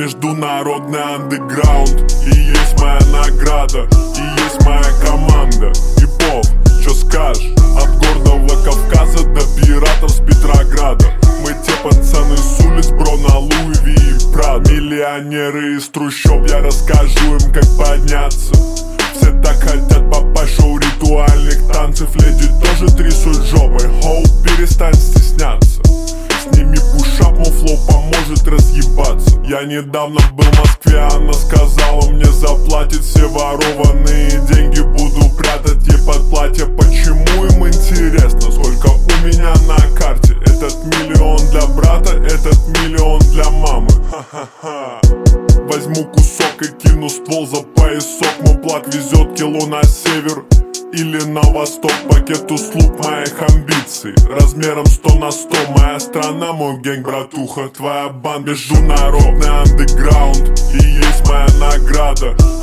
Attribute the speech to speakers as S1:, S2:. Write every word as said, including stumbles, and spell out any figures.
S1: Международный андеграунд. И есть моя награда, и есть моя команда. И пох, чё скажешь? От гордого Кавказа до пиратов с Петрограда. Мы те пацаны с улиц, бро, на Луи и Прад. Миллионеры из трущоб, я расскажу им, как подняться. Все так хотят попасть в шоу ритуальных танцев. Леди тоже трясут жопой, хоу, перестань стесняться. Сними пушап, мой флоу поможет разъебаться. Я недавно был в Москве, она сказала мне заплатит все ворованные деньги. Буду прятать ей под платье. Почему им интересно, сколько у меня на карте? Этот миллион для брата, этот миллион для мамы. Ха-ха-ха. Возьму кусок и кину ствол за поясок. Мой плаг везет кило на север или на восток. Пакет услуг моих амбиций размером сто на сто. Моя страна, мой гэнг, братуха. Твоя банда, международный андеграунд. И есть моя награда,